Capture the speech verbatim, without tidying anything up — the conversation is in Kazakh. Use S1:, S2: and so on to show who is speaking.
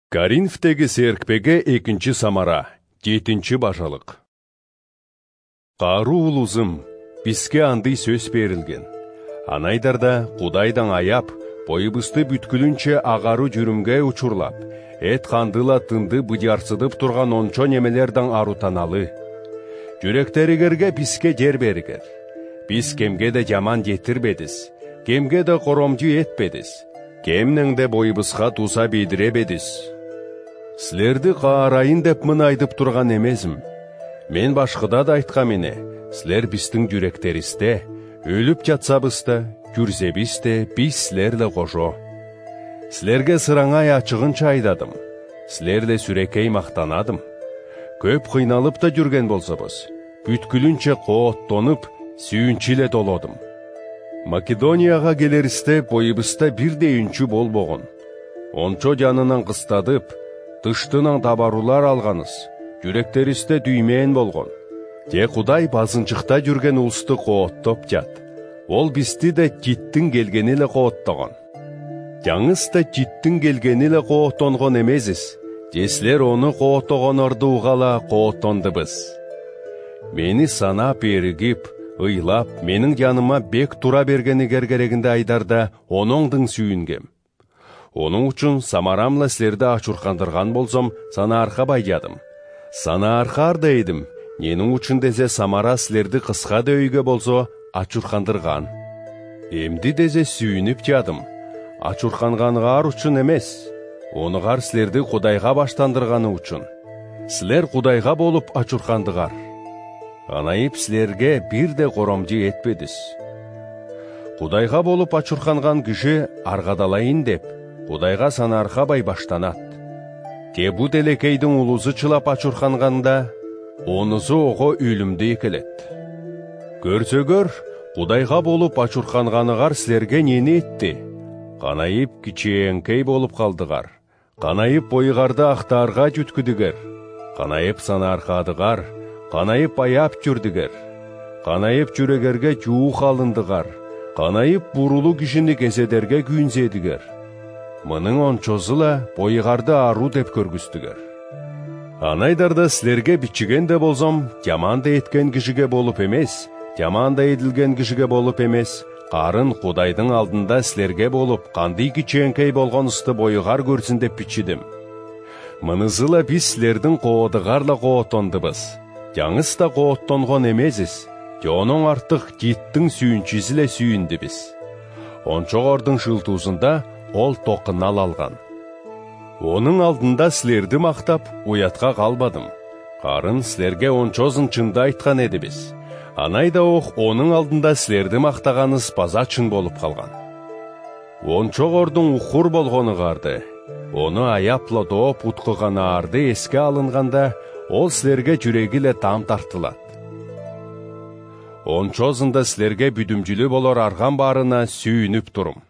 S1: Коринфтегі серкпеге екінші самара, жетінші бажалық. Қару улузым, бізге андай сөз берілген. Анайдарда Құдайдан аяп, бойыбысты бүткілінче ағару жүрімге учурлап, эт қандыла тынды бұдярсыдып тұрған ончо немелердің арутаналы. Жүректерігерге бізге жер берігер. Біз кемге де жаман жетірбедіз, кемге де коромжу етпедіз, кемнің де бойыбысқа туса бейдіребедіз. Сілерді қаарайын деп мын айдып тұрған емезім. Мен башқыда да айтқа мене, сілер біздің жүректерісте, өліп жатсабысты, жүрзебісті, біз сілерлі қожо. Сілерге сыраңай ачығынша айдадым, сілерлі сүрекей мақтанадым. Көп қиналып та жүрген болсабыз, бүткілінче қооттонып, сүйінчіле долодым. Македонияға келерісте бойыбыста бір дейінші бол боғын. Ончо жанынан қыстадып, тыштынан табарулар алғаныз, жүректерісте дүймейін болған. Те Құдай базынчықта жүрген ұлысты қооттоп жат. Ол бізді де життің келгенілі қооттаған. Жаңыз да життің келгенілі қооттонған емезіз. Деслер оны қооттаған орды уғала қооттонды біз. Мені санап ерігіп, ұйлап, менің жаныма бек тура бергені кергерегінде айдарда оныңдың сүйінгем. Оның үшін самарамла сілерді ачурқандырған болсам, сана арқа байядым. Сана арқа арда едім, ненің үшін дезе самара сілерді қысқа дөйге болса, ачурқандырған. Емді дезе сүйініп жадым. Ачурқанғанғар үшін емес, онығар сілерді Құдайға баштандырғаны үшін. Сілер Құдайға болып ачурқандығар. Анайып сілерге бір де коромжу етпедіз. Құдайға болып ачурқанған кіші арғадалайын деп, Құдайға санарқа бай баштанат. Те бұ делекейдің ұлызы чылап ачурқанғанда, онызы оғы үлімді екелет. Көрсөгөр, Құдайға болып ачурқанғанығар сілерге нені етті? Қанайып кичиенкей болып қалдығар. Қанайып бойығарды ақтарға жүткідігер. Қанайып санарқадығар. Қанайып аяп жүрдігер. Қанайып жүрегерге жуық алындығар. Қанайып бұрулу кішіні кезедерге күйінзедігер. Мұның ончозыла бойығарды ару деп көргістігер. Анайдарда сілерге бітчіген де болсам, жаманда еткен кішіге болып емес, жаманда еділген кішіге болып емес, қарын Құдайдың алдында сілерге болып, қандай киченкей болғанысты бойығар көрсін деп бітчідім. Мұнызыла біз сілердің қоодығарла қооттондыбыз. Жаңыз да қооттонған емезіз, жоның артық життің сүйінчізіле сүйінді біз. Ончоғырдың шылтузында ол тоқынал алған. Оның алдында сілерді мақтап, уятқа қалбадым. Қарын сілерге ончозын чында айтқан еді біз. Анайда оқ оның алдында сілерді мақтағаныз база чын болып қалған. Ончоғырдың ұқыр болғаны қарды. Оны аяпла доп ұтқыған арды еске алынғанда, ол сілерге жүрегіле там тартылады. Ончозында сілерге бүдімжілі болар арған барына сүйініп тұрым.